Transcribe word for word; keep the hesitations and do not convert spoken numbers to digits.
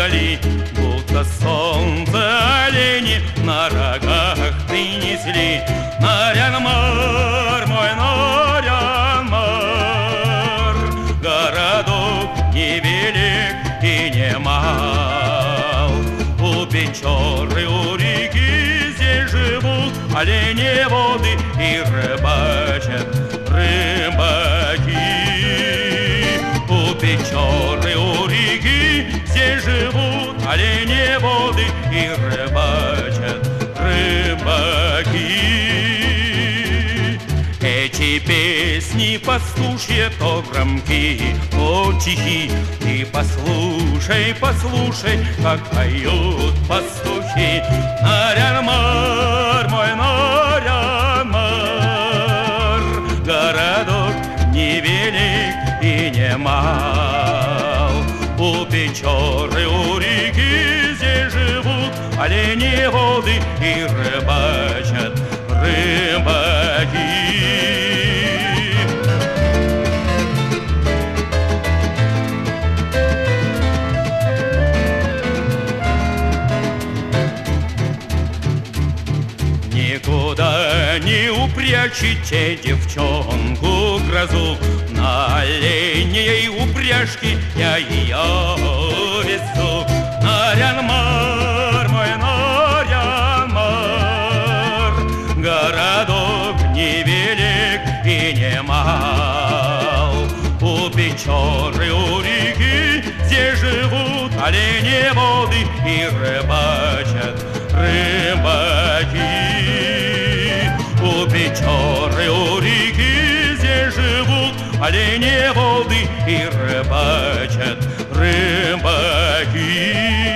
вдали, будто солнце олени на рогах принесли. Нарянмар, мой Нарянмар, городок невелик и не мал. У Печоры, у реки здесь живут оленеводы и рыбачат рыбаки. У Печоры, у реки здесь живут оленеводы и рыбачат рыбаки. Эти песни пастушьи то громкие, то тихие. И послушай, послушай, как поют пастухи. Нарянмар, мой Нарянмар, городок невелик и не мал. У Печоры, у реки здесь живут оленеводы и рыбачат рыбаки. Никуда не упрячете девчонку грозу, на оленей упряжке я ее везу. Нарянмар, мой Нарянмар, городок невелик и не мал. У Печоры, у реки здесь живут оленеводы и рыбачат рыбаки. У Печоры, у реки здесь живут оленеводы и рыбачат рыбаки.